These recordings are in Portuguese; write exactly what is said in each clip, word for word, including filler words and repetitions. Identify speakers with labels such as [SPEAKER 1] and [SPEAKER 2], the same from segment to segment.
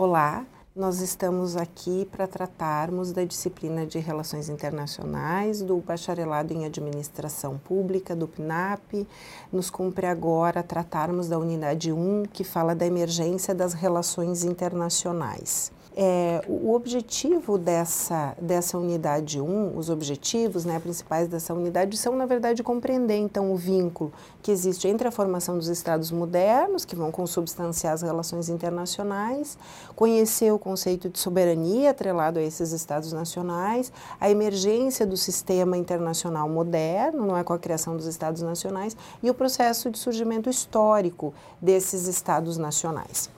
[SPEAKER 1] Olá, nós estamos aqui para tratarmos da disciplina de Relações Internacionais do Bacharelado em Administração Pública, do P N A P. Nos cumpre agora tratarmos da unidade um, que fala da emergência das relações internacionais. É, o objetivo dessa, dessa unidade um, os objetivos, né, principais dessa unidade são, na verdade, compreender, então, o vínculo que existe entre a formação dos Estados modernos, que vão consubstanciar as relações internacionais, conhecer o conceito de soberania atrelado a esses Estados nacionais, a emergência do sistema internacional moderno, não é, com a criação dos Estados nacionais, e o processo de surgimento histórico desses Estados nacionais.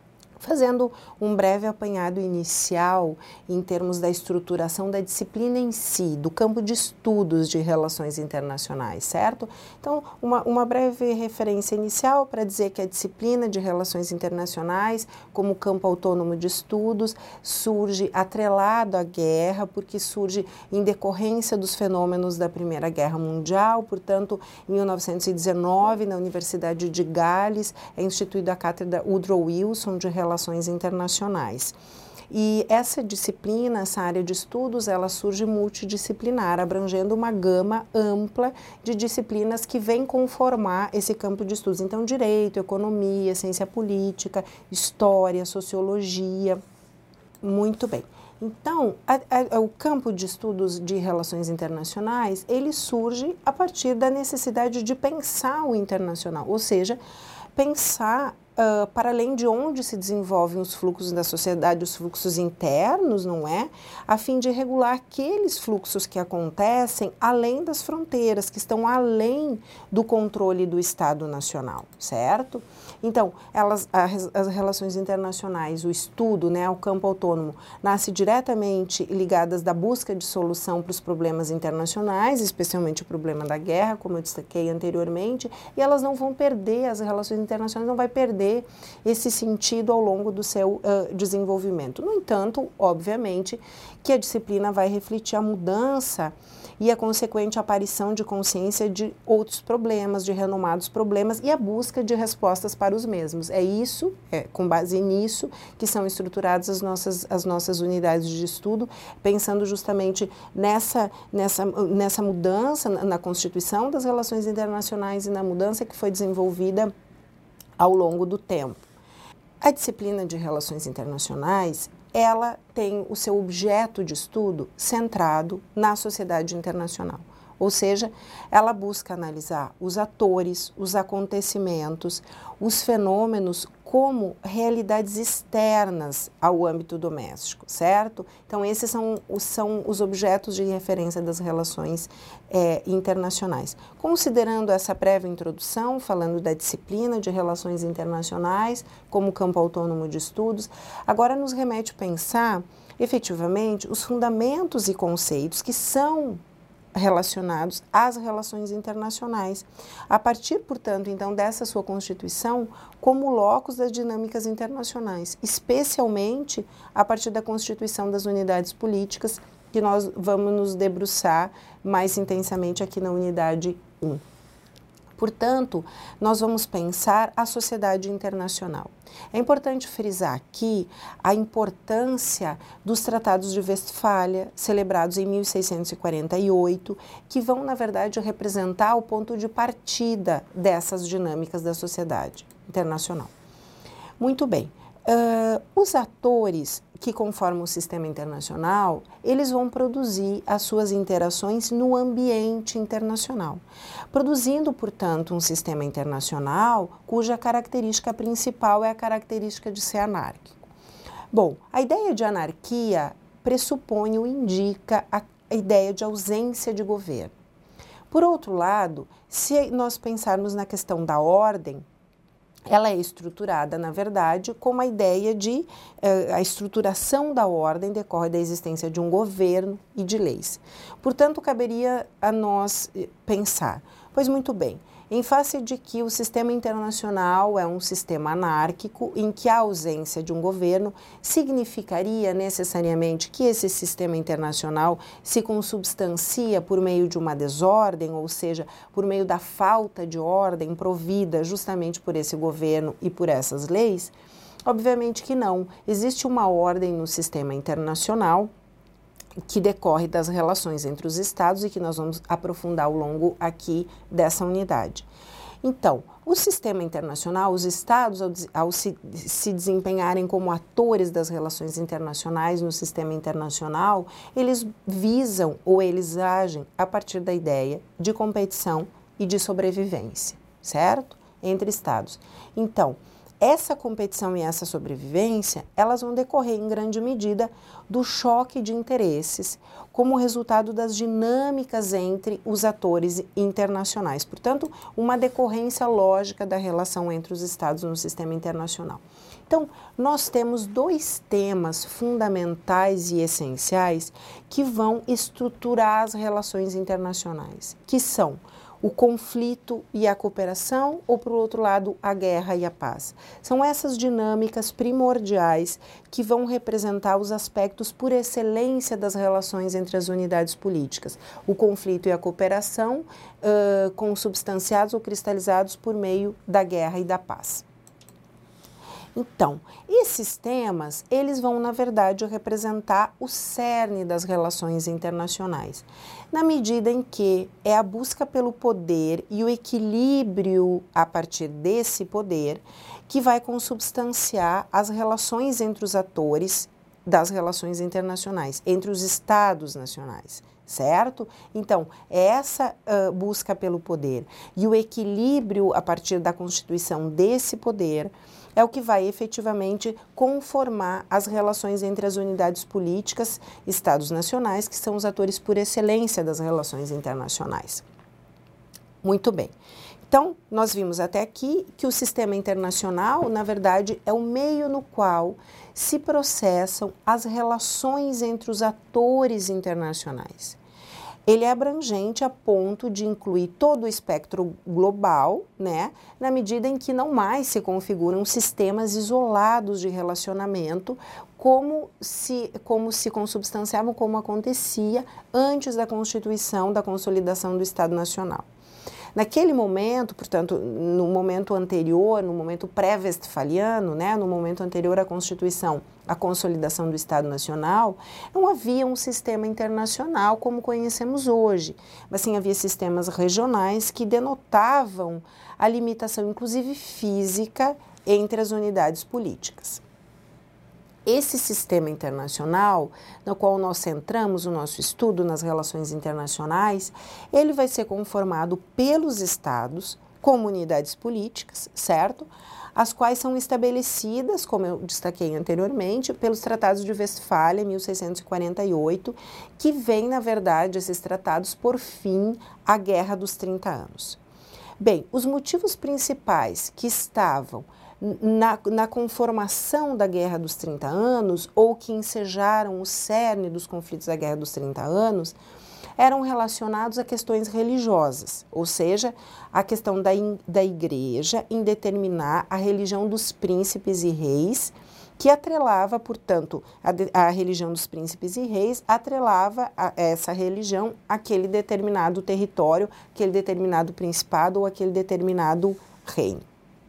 [SPEAKER 1] Fazendo um breve apanhado inicial em termos da estruturação da disciplina em si, do campo de estudos de relações internacionais, certo? Então, uma, uma breve referência inicial para dizer que a disciplina de relações internacionais, como campo autônomo de estudos, surge atrelado à guerra, porque surge em decorrência dos fenômenos da Primeira Guerra Mundial. Portanto, em mil novecentos e dezenove, na Universidade de Gales, é instituída a cátedra Woodrow Wilson de Relações Relações Internacionais. E essa disciplina, essa área de estudos, ela surge multidisciplinar, abrangendo uma gama ampla de disciplinas que vêm conformar esse campo de estudos. Então, direito, economia, ciência política, história, sociologia. Muito bem. Então, a, a, o campo de estudos de relações internacionais, ele surge a partir da necessidade de pensar o internacional, ou seja, pensar Uh, para além de onde se desenvolvem os fluxos da sociedade, os fluxos internos, não é? A fim de regular aqueles fluxos que acontecem além das fronteiras, que estão além do controle do Estado nacional, certo? Então, elas, as, as relações internacionais, o estudo, né, o campo autônomo, nasce diretamente ligadas da busca de solução para os problemas internacionais, especialmente o problema da guerra, como eu destaquei anteriormente, e elas não vão perder, as relações internacionais não vai perder esse sentido ao longo do seu uh, desenvolvimento. No entanto, obviamente, que a disciplina vai refletir a mudança e a consequente aparição de consciência de outros problemas, de renomados problemas e a busca de respostas para os mesmos. É isso, é com base nisso, que são estruturadas as nossas, as nossas unidades de estudo, pensando justamente nessa, nessa, nessa mudança na, na constituição das relações internacionais e na mudança que foi desenvolvida ao longo do tempo. A disciplina de Relações Internacionais, ela tem o seu objeto de estudo centrado na sociedade internacional, ou seja, ela busca analisar os atores, os acontecimentos, os fenômenos como realidades externas ao âmbito doméstico, certo? Então, esses são, são os objetos de referência das relações é, internacionais. Considerando essa prévia introdução, falando da disciplina de relações internacionais como campo autônomo de estudos, agora nos remete a pensar, efetivamente, os fundamentos e conceitos que são relacionados às relações internacionais, a partir, portanto, então, dessa sua constituição como locus das dinâmicas internacionais, especialmente a partir da constituição das unidades políticas, que nós vamos nos debruçar mais intensamente aqui na unidade um. Portanto, nós vamos pensar a sociedade internacional. É importante frisar aqui a importância dos tratados de Westfália, celebrados em mil seiscentos e quarenta e oito, que vão, na verdade, representar o ponto de partida dessas dinâmicas da sociedade internacional. Muito bem. Uh, os atores que conformam o sistema internacional, eles vão produzir as suas interações no ambiente internacional, produzindo, portanto, um sistema internacional cuja característica principal é a característica de ser anárquico. Bom, a ideia de anarquia pressupõe ou indica a ideia de ausência de governo. Por outro lado, se nós pensarmos na questão da ordem, ela é estruturada, na verdade, com a ideia de eh, a estruturação da ordem decorre da existência de um governo e de leis. Portanto, caberia a nós pensar, pois muito bem, em face de que o sistema internacional é um sistema anárquico, em que a ausência de um governo significaria necessariamente que esse sistema internacional se consubstancia por meio de uma desordem, ou seja, por meio da falta de ordem provida justamente por esse governo e por essas leis. Obviamente que não. Existe uma ordem no sistema internacional que decorre das relações entre os estados e que nós vamos aprofundar ao longo aqui dessa unidade. Então, o sistema internacional, os estados, ao, ao se, se desempenharem como atores das relações internacionais no sistema internacional, eles visam ou eles agem a partir da ideia de competição e de sobrevivência, certo? Entre estados. Então, essa competição e essa sobrevivência, elas vão decorrer em grande medida do choque de interesses, como resultado das dinâmicas entre os atores internacionais. Portanto, uma decorrência lógica da relação entre os estados no sistema internacional. Então, nós temos dois temas fundamentais e essenciais que vão estruturar as relações internacionais, que são o conflito e a cooperação, ou, por outro lado, a guerra e a paz. São essas dinâmicas primordiais que vão representar os aspectos por excelência das relações entre as unidades políticas. O conflito e a cooperação, uh, consubstanciados ou cristalizados por meio da guerra e da paz. Então, esses temas, eles vão, na verdade, representar o cerne das relações internacionais, na medida em que é a busca pelo poder e o equilíbrio a partir desse poder que vai consubstanciar as relações entre os atores das relações internacionais, entre os estados nacionais, certo? Então, essa uh, busca pelo poder e o equilíbrio a partir da constituição desse poder é o que vai efetivamente conformar as relações entre as unidades políticas, estados nacionais, que são os atores por excelência das relações internacionais. Muito bem. Então, nós vimos até aqui que o sistema internacional, na verdade, é o meio no qual se processam as relações entre os atores internacionais. Ele é abrangente a ponto de incluir todo o espectro global, né, na medida em que não mais se configuram sistemas isolados de relacionamento, como se, como se consubstanciavam, como acontecia antes da constituição, da consolidação do Estado Nacional. Naquele momento, portanto, no momento anterior, no momento pré-westfaliano, né, no momento anterior à Constituição, à consolidação do Estado Nacional, não havia um sistema internacional como conhecemos hoje, mas sim havia sistemas regionais que denotavam a limitação, inclusive física, entre as unidades políticas. Esse sistema internacional, no qual nós centramos o nosso estudo nas relações internacionais, ele vai ser conformado pelos estados, comunidades políticas, certo? As quais são estabelecidas, como eu destaquei anteriormente, pelos Tratados de Westfália, mil seiscentos e quarenta e oito, que vem, na verdade, esses tratados por fim à Guerra dos trinta anos. Bem, os motivos principais que estavam Na, na conformação da Guerra dos trinta anos, ou que ensejaram o cerne dos conflitos da Guerra dos trinta anos, eram relacionados a questões religiosas, ou seja, a questão da, da igreja em determinar a religião dos príncipes e reis, que atrelava, portanto, a, a religião dos príncipes e reis, atrelava a essa religião àquele determinado território, aquele determinado principado ou aquele determinado reino.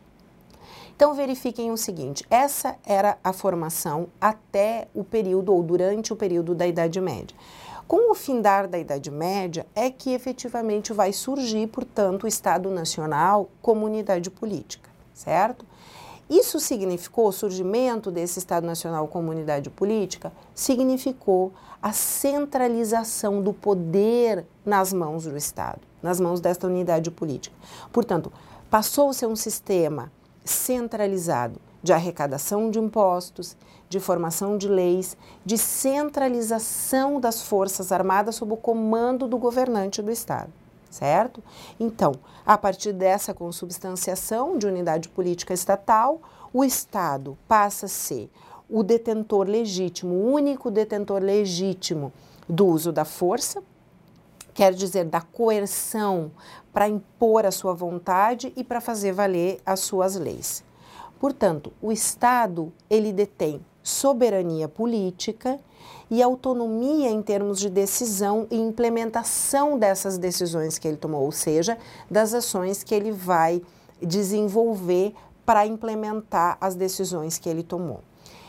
[SPEAKER 1] Então, verifiquem o seguinte, essa era a formação até o período, ou durante o período da Idade Média. Com o findar da Idade Média, é que efetivamente vai surgir, portanto, o Estado Nacional como unidade política, certo? Isso significou, o surgimento desse Estado Nacional como unidade política, significou a centralização do poder nas mãos do Estado, nas mãos desta unidade política. Portanto, passou a ser um sistema centralizado de arrecadação de impostos, de formação de leis, de centralização das Forças Armadas sob o comando do governante do Estado, certo? Então, a partir dessa consubstanciação de unidade política estatal, o Estado passa a ser o detentor legítimo, o único detentor legítimo do uso da força, quer dizer, da coerção para impor a sua vontade e para fazer valer as suas leis. Portanto, o Estado, ele detém soberania política e autonomia em termos de decisão e implementação dessas decisões que ele tomou, ou seja, das ações que ele vai desenvolver para implementar as decisões que ele tomou.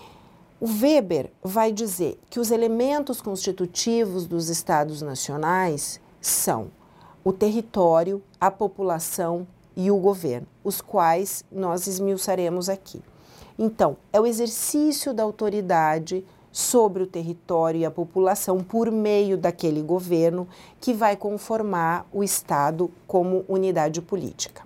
[SPEAKER 1] O Weber vai dizer que os elementos constitutivos dos Estados nacionais são o território, a população e o governo, os quais nós esmiuçaremos aqui. Então, é o exercício da autoridade sobre o território e a população por meio daquele governo que vai conformar o Estado como unidade política.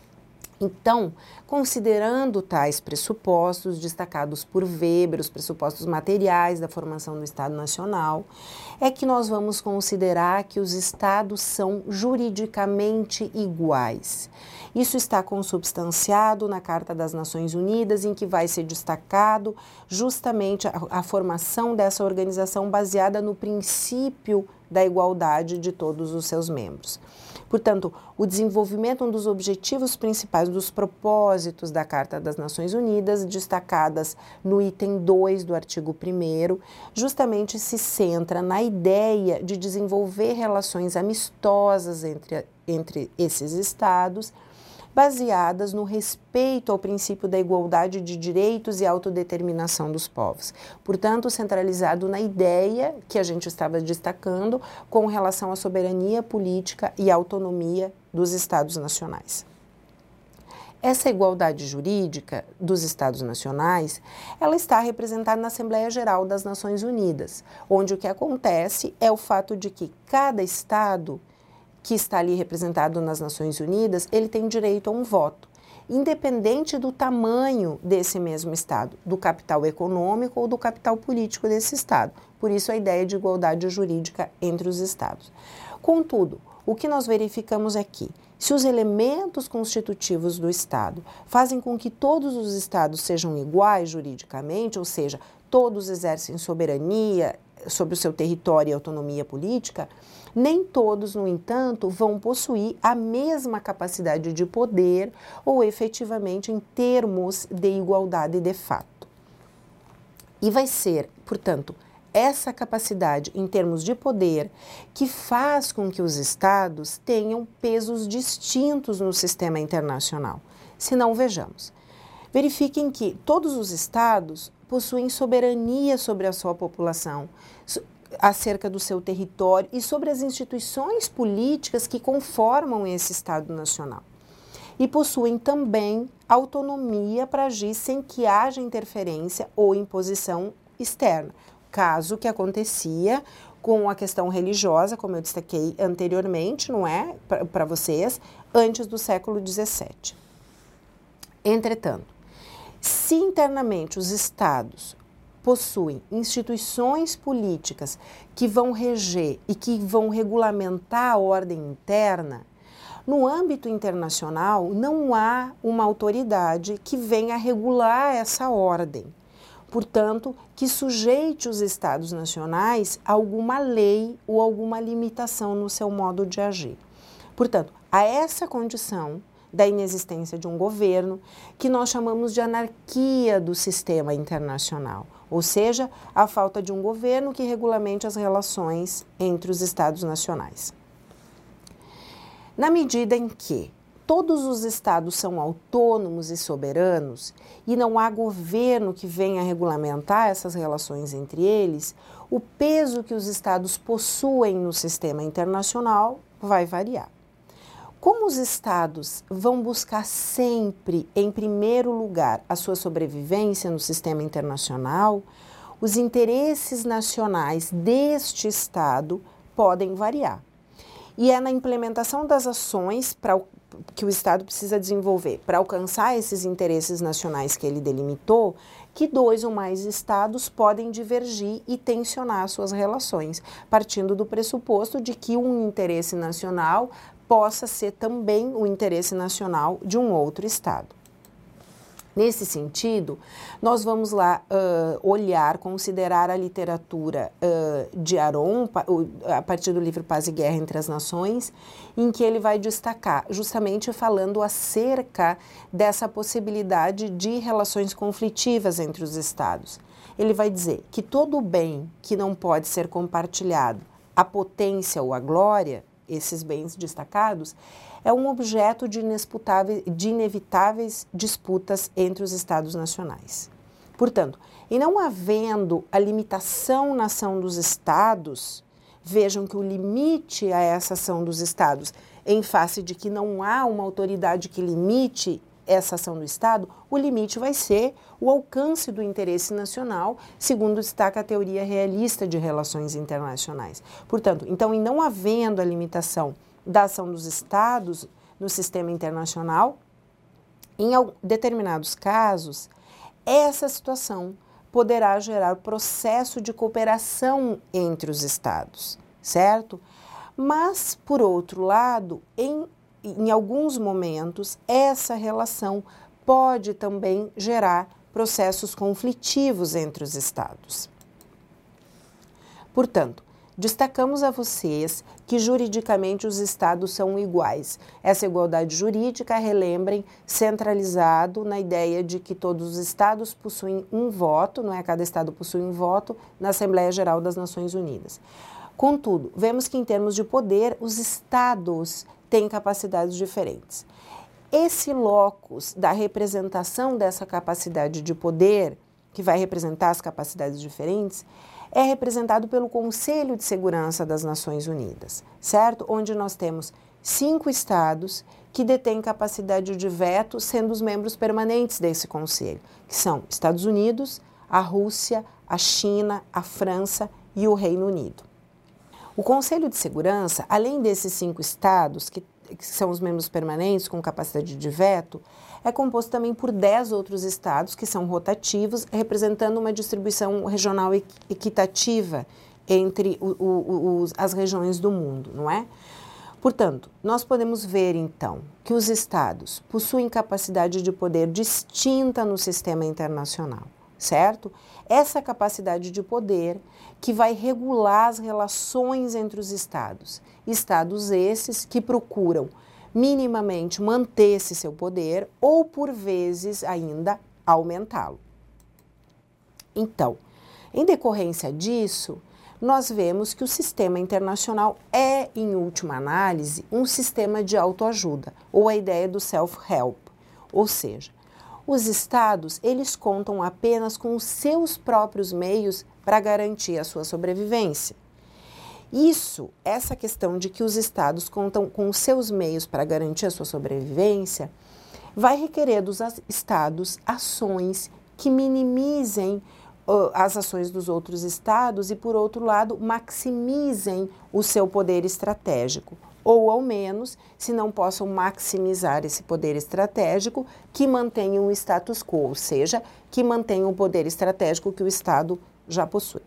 [SPEAKER 1] Então, considerando tais pressupostos destacados por Weber, os pressupostos materiais da formação do Estado Nacional, é que nós vamos considerar que os Estados são juridicamente iguais. Isso está consubstanciado na Carta das Nações Unidas, em que vai ser destacado justamente a, a formação dessa organização baseada no princípio da igualdade de todos os seus membros. Portanto, o desenvolvimento, um dos objetivos principais dos propósitos da Carta das Nações Unidas, destacadas no item dois do artigo primeiro, justamente se centra na ideia de desenvolver relações amistosas entre, entre esses estados, baseadas no respeito ao princípio da igualdade de direitos e autodeterminação dos povos. Portanto, centralizado na ideia que a gente estava destacando com relação à soberania política e autonomia dos Estados nacionais. Essa igualdade jurídica dos Estados nacionais, ela está representada na Assembleia Geral das Nações Unidas, onde o que acontece é o fato de que cada Estado que está ali representado nas Nações Unidas, ele tem direito a um voto, independente do tamanho desse mesmo Estado, do capital econômico ou do capital político desse Estado. Por isso a ideia de igualdade jurídica entre os Estados. Contudo, o que nós verificamos aqui, se os elementos constitutivos do Estado fazem com que todos os Estados sejam iguais juridicamente, ou seja, todos exercem soberania sobre o seu território e autonomia política, nem todos, no entanto, vão possuir a mesma capacidade de poder ou efetivamente em termos de igualdade de fato. E vai ser, portanto, essa capacidade em termos de poder que faz com que os estados tenham pesos distintos no sistema internacional. Se não, vejamos. Verifiquem que todos os estados possuem soberania sobre a sua população, acerca do seu território e sobre as instituições políticas que conformam esse Estado Nacional. E possuem também autonomia para agir sem que haja interferência ou imposição externa, caso que acontecia com a questão religiosa, como eu destaquei anteriormente, não é, para vocês, antes do século dezessete. Entretanto, se internamente os estados possuem instituições políticas que vão reger e que vão regulamentar a ordem interna, no âmbito internacional não há uma autoridade que venha regular essa ordem. Portanto, que sujeite os Estados nacionais a alguma lei ou alguma limitação no seu modo de agir. Portanto, a essa condição da inexistência de um governo, que nós chamamos de anarquia do sistema internacional, ou seja, a falta de um governo que regulamente as relações entre os Estados nacionais. Na medida em que todos os Estados são autônomos e soberanos e não há governo que venha regulamentar essas relações entre eles, o peso que os Estados possuem no sistema internacional vai variar. Como os Estados vão buscar sempre, em primeiro lugar, a sua sobrevivência no sistema internacional, os interesses nacionais deste Estado podem variar. E é na implementação das ações para o, que o Estado precisa desenvolver para alcançar esses interesses nacionais que ele delimitou, que dois ou mais Estados podem divergir e tensionar suas relações, partindo do pressuposto de que um interesse nacional possa ser também o interesse nacional de um outro Estado. Nesse sentido, nós vamos lá uh, olhar, considerar a literatura uh, de Aron, a partir do livro Paz e Guerra entre as Nações, em que ele vai destacar, justamente falando acerca dessa possibilidade de relações conflitivas entre os Estados. Ele vai dizer que todo bem que não pode ser compartilhado, a potência ou a glória, esses bens destacados, é um objeto de, de inevitáveis disputas entre os Estados nacionais. Portanto, e não havendo a limitação na ação dos Estados, vejam que o limite a essa ação dos Estados, em face de que não há uma autoridade que limite essa ação do Estado, o limite vai ser o alcance do interesse nacional, segundo destaca a teoria realista de relações internacionais. Portanto, então, em não havendo a limitação da ação dos Estados no sistema internacional, em determinados casos, essa situação poderá gerar processo de cooperação entre os Estados, certo? Mas, por outro lado, em, em alguns momentos, essa relação pode também gerar processos conflitivos entre os Estados. Portanto, destacamos a vocês que juridicamente os Estados são iguais. Essa igualdade jurídica, relembrem, centralizado na ideia de que todos os Estados possuem um voto, não é? Cada Estado possui um voto na Assembleia Geral das Nações Unidas. Contudo, vemos que em termos de poder, os Estados têm capacidades diferentes. Esse locus da representação dessa capacidade de poder, que vai representar as capacidades diferentes, é representado pelo Conselho de Segurança das Nações Unidas, certo? Onde nós temos cinco estados que detêm capacidade de veto, sendo os membros permanentes desse conselho, que são Estados Unidos, a Rússia, a China, a França e o Reino Unido. O Conselho de Segurança, além desses cinco estados, que, que são os membros permanentes com capacidade de veto, é composto também por dez outros estados que são rotativos, representando uma distribuição regional equitativa entre o, o, os, as regiões do mundo, não é? Portanto, nós podemos ver, então, que os estados possuem capacidade de poder distinta no sistema internacional, certo? Essa capacidade de poder que vai regular as relações entre os estados. Estados esses que procuram minimamente manter esse seu poder ou, por vezes, ainda aumentá-lo. Então, em decorrência disso, nós vemos que o sistema internacional é, em última análise, um sistema de autoajuda, ou a ideia do self-help, ou seja, os estados, eles contam apenas com os seus próprios meios para garantir a sua sobrevivência. Isso, essa questão de que os estados contam com os seus meios para garantir a sua sobrevivência, vai requerer dos estados ações que minimizem uh, as ações dos outros estados e, por outro lado, maximizem o seu poder estratégico. Ou, ao menos, se não possam maximizar esse poder estratégico, que mantenham o status quo, ou seja, que mantenham o poder estratégico que o Estado já possui.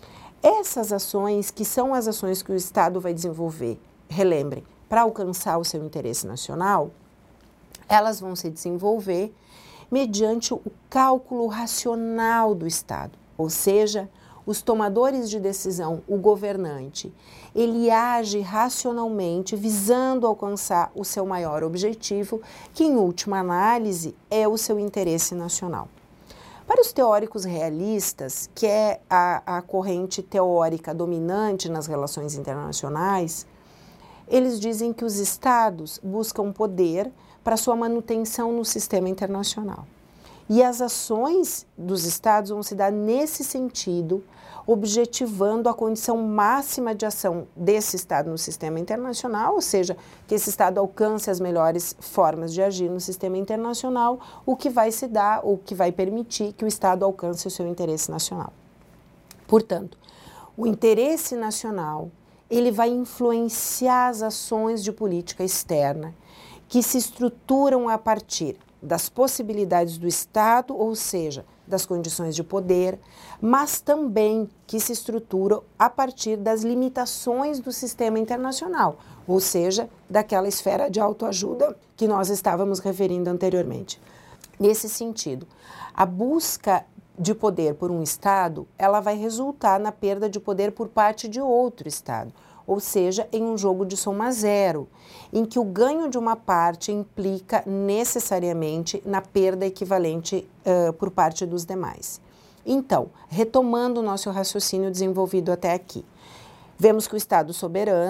[SPEAKER 1] Essas ações, que são as ações que o Estado vai desenvolver, relembrem, para alcançar o seu interesse nacional, elas vão se desenvolver mediante o cálculo racional do Estado, ou seja, os tomadores de decisão, o governante, ele age racionalmente visando alcançar o seu maior objetivo, que em última análise é o seu interesse nacional. Para os teóricos realistas, que é a, a corrente teórica dominante nas relações internacionais, eles dizem que os estados buscam poder para sua manutenção no sistema internacional. E as ações dos estados vão se dar nesse sentido, objetivando a condição máxima de ação desse Estado no sistema internacional, ou seja, que esse Estado alcance as melhores formas de agir no sistema internacional, o que vai se dar, o que vai permitir que o Estado alcance o seu interesse nacional. Portanto, o interesse nacional, ele vai influenciar as ações de política externa, que se estruturam a partir das possibilidades do Estado, ou seja, das condições de poder, mas também que se estruturam a partir das limitações do sistema internacional, ou seja, daquela esfera de autoajuda que nós estávamos referindo anteriormente. Nesse sentido, a busca de poder por um Estado, ela vai resultar na perda de poder por parte de outro Estado, ou seja, em um jogo de soma zero, em que o ganho de uma parte implica necessariamente na perda equivalente uh, por parte dos demais. Então, retomando o nosso raciocínio desenvolvido até aqui, vemos que o Estado soberano,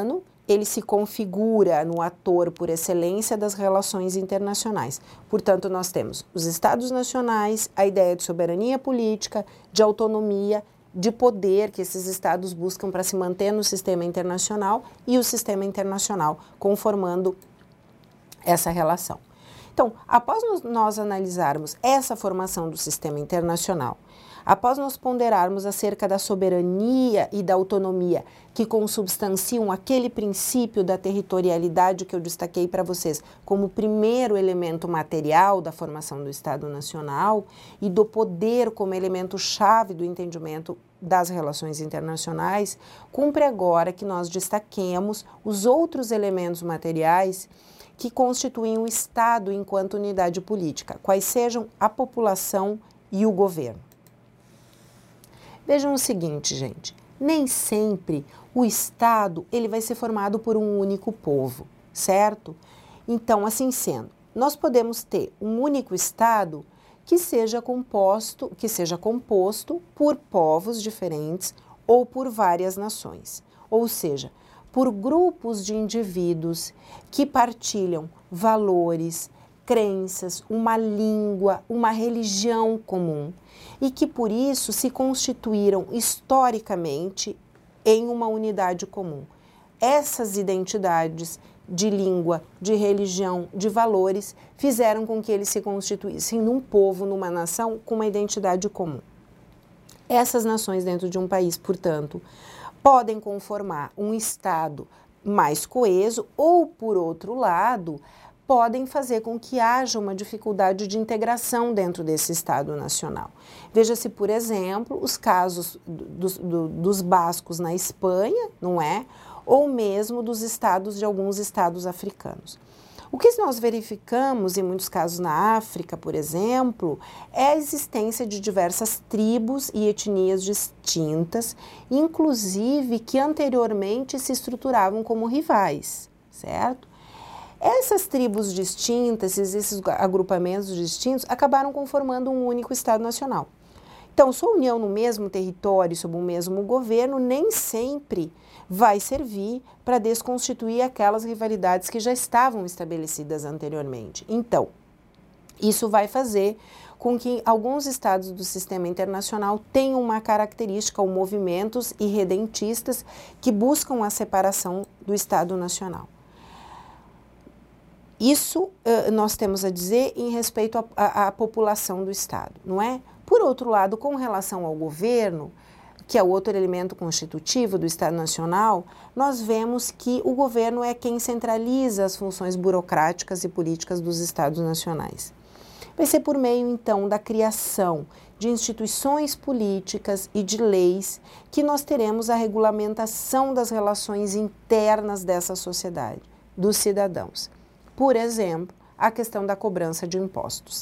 [SPEAKER 1] ele se configura no ator por excelência das relações internacionais. Portanto, nós temos os Estados nacionais, a ideia de soberania política, de autonomia, de poder que esses Estados buscam para se manter no sistema internacional e o sistema internacional conformando essa relação. Então, após nós analisarmos essa formação do sistema internacional, após nós ponderarmos acerca da soberania e da autonomia que consubstanciam aquele princípio da territorialidade que eu destaquei para vocês como primeiro elemento material da formação do Estado Nacional e do poder como elemento-chave do entendimento das relações internacionais, cumpre agora que nós destaquemos os outros elementos materiais que constituem o Estado enquanto unidade política, quais sejam a população e o governo. Vejam o seguinte, gente, nem sempre o Estado ele vai ser formado por um único povo, certo? Então, assim sendo, nós podemos ter um único Estado que seja composto, que seja composto por povos diferentes ou por várias nações, ou seja, por grupos de indivíduos que partilham valores, crenças, uma língua, uma religião comum e que por isso se constituíram historicamente em uma unidade comum. Essas identidades de língua, de religião, de valores fizeram com que eles se constituíssem num povo, numa nação com uma identidade comum. Essas nações dentro de um país, portanto, podem conformar um Estado mais coeso ou, por outro lado, podem fazer com que haja uma dificuldade de integração dentro desse Estado nacional. Veja-se, por exemplo, os casos dos, do, dos bascos na Espanha, não é? Ou mesmo dos estados de alguns estados africanos. O que nós verificamos em muitos casos na África, por exemplo, é a existência de diversas tribos e etnias distintas, inclusive que anteriormente se estruturavam como rivais, certo? Essas tribos distintas, esses agrupamentos distintos, acabaram conformando um único Estado nacional. Então, sua união no mesmo território, sob o mesmo governo, nem sempre vai servir para desconstituir aquelas rivalidades que já estavam estabelecidas anteriormente. Então, isso vai fazer com que alguns estados do sistema internacional tenham uma característica ou movimentos irredentistas que buscam a separação do Estado nacional. Isso uh, nós temos a dizer em respeito à população do Estado, não é? Por outro lado, com relação ao governo, que é o outro elemento constitutivo do Estado Nacional, nós vemos que o governo é quem centraliza as funções burocráticas e políticas dos Estados nacionais. Vai ser por meio, então, da criação de instituições políticas e de leis que nós teremos a regulamentação das relações internas dessa sociedade, dos cidadãos. Por exemplo, a questão da cobrança de impostos.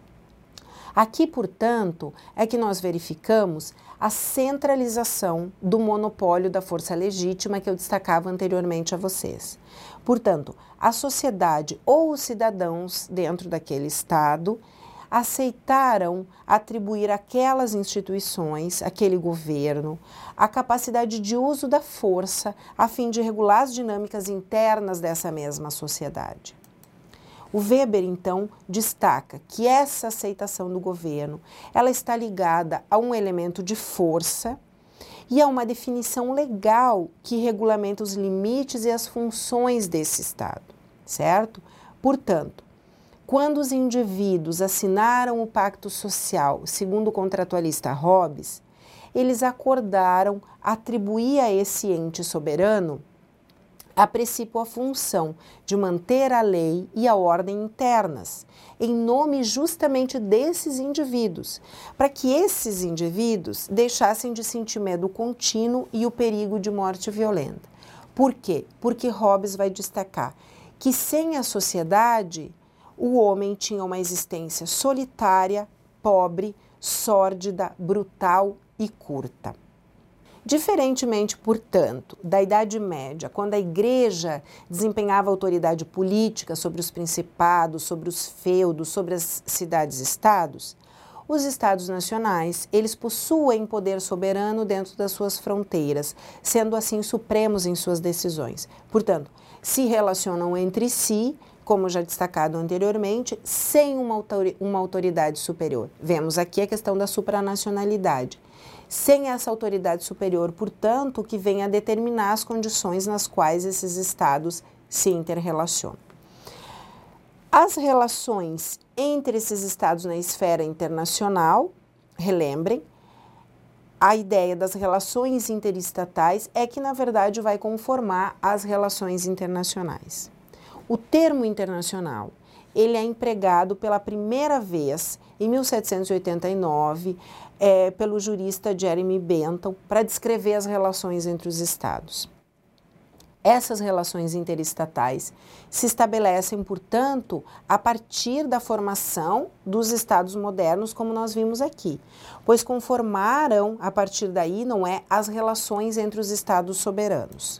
[SPEAKER 1] Aqui, portanto, é que nós verificamos a centralização do monopólio da força legítima que eu destacava anteriormente a vocês. Portanto, a sociedade ou os cidadãos dentro daquele Estado aceitaram atribuir àquelas instituições, àquele governo, a capacidade de uso da força a fim de regular as dinâmicas internas dessa mesma sociedade. O Weber, então, destaca que essa aceitação do governo, ela está ligada a um elemento de força e a uma definição legal que regulamenta os limites e as funções desse Estado, certo? Portanto, quando os indivíduos assinaram o Pacto Social, segundo o contratualista Hobbes, eles acordaram atribuir a esse ente soberano a princípio a função de manter a lei e a ordem internas, em nome justamente desses indivíduos, para que esses indivíduos deixassem de sentir medo contínuo e o perigo de morte violenta. Por quê? Porque Hobbes vai destacar que sem a sociedade, o homem tinha uma existência solitária, pobre, sórdida, brutal e curta. Diferentemente, portanto, da Idade Média, quando a Igreja desempenhava autoridade política sobre os principados, sobre os feudos, sobre as cidades-estados, Os Estados nacionais, eles possuem poder soberano dentro das suas fronteiras, sendo assim supremos em suas decisões. Portanto, se relacionam entre si, como já destacado anteriormente, sem uma, autori- uma autoridade superior. Vemos aqui a questão da supranacionalidade. Sem essa autoridade superior, portanto, que vem a determinar as condições nas quais esses estados se interrelacionam. As relações entre esses estados na esfera internacional, relembrem, a ideia das relações interestatais é que, na verdade, vai conformar as relações internacionais. O termo internacional, ele é empregado pela primeira vez em mil setecentos e oitenta e nove é, pelo jurista Jeremy Bentham para descrever as relações entre os estados. Essas relações interestatais se estabelecem, portanto, a partir da formação dos estados modernos, como nós vimos aqui, pois conformaram, a partir daí, não é, as relações entre os estados soberanos.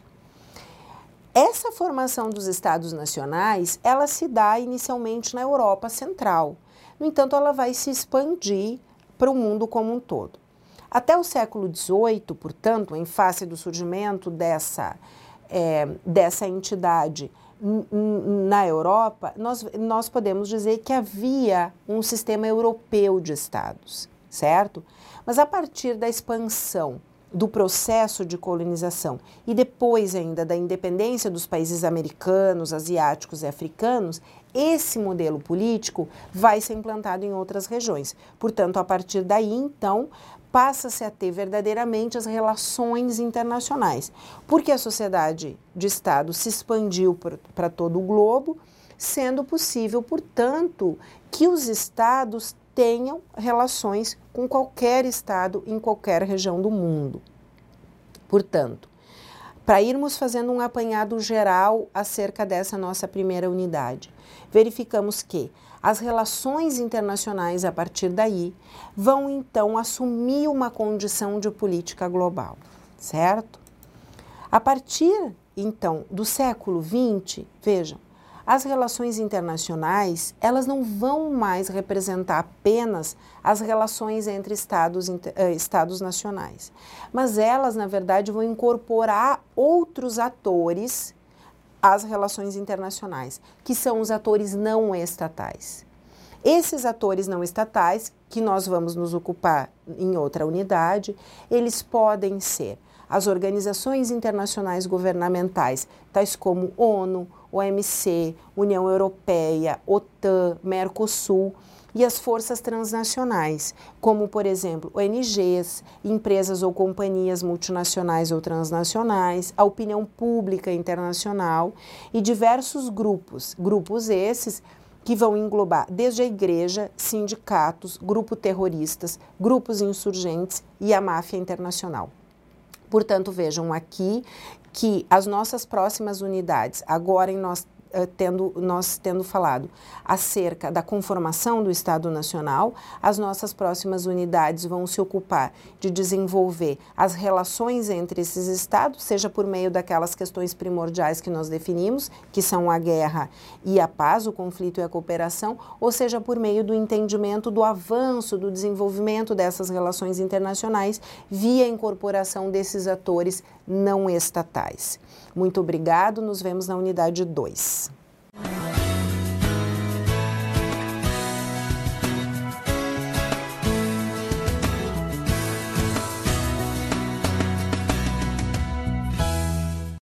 [SPEAKER 1] Essa formação dos estados nacionais, ela se dá inicialmente na Europa Central. No entanto, ela vai se expandir para o mundo como um todo. Até o século dezoito, portanto, em face do surgimento dessa É, dessa entidade na Europa, nós, nós podemos dizer que havia um sistema europeu de estados, certo? Mas a partir da expansão do processo de colonização e depois ainda da independência dos países americanos, asiáticos e africanos, esse modelo político vai ser implantado em outras regiões. Portanto, a partir daí, então, passa-se a ter verdadeiramente as relações internacionais, porque a sociedade de Estado se expandiu para todo o globo, sendo possível, portanto, que os Estados tenham relações com qualquer Estado em qualquer região do mundo. Portanto, para irmos fazendo um apanhado geral acerca dessa nossa primeira unidade, verificamos que as relações internacionais, a partir daí, vão então assumir uma condição de política global, certo? A partir, então, do século vinte, vejam, as relações internacionais, elas não vão mais representar apenas as relações entre estados, eh, estados nacionais, mas elas, na verdade, vão incorporar outros atores às relações internacionais, que são os atores não estatais. Esses atores não estatais, que nós vamos nos ocupar em outra unidade, eles podem ser as organizações internacionais governamentais, tais como ONU, O M C, União Europeia, OTAN, Mercosul, e as forças transnacionais, como, por exemplo, O N Gs, empresas ou companhias multinacionais ou transnacionais, a opinião pública internacional e diversos grupos, grupos esses que vão englobar desde a igreja, sindicatos, grupos terroristas, grupos insurgentes e a máfia internacional. Portanto, vejam aqui que as nossas próximas unidades, agora em nós, tendo, nós tendo falado acerca da conformação do Estado Nacional, as nossas próximas unidades vão se ocupar de desenvolver as relações entre esses Estados, seja por meio daquelas questões primordiais que nós definimos, que são a guerra e a paz, o conflito e a cooperação, ou seja por meio do entendimento do avanço, do desenvolvimento dessas relações internacionais via a incorporação desses atores não estatais. Muito obrigado, nos vemos na unidade dois.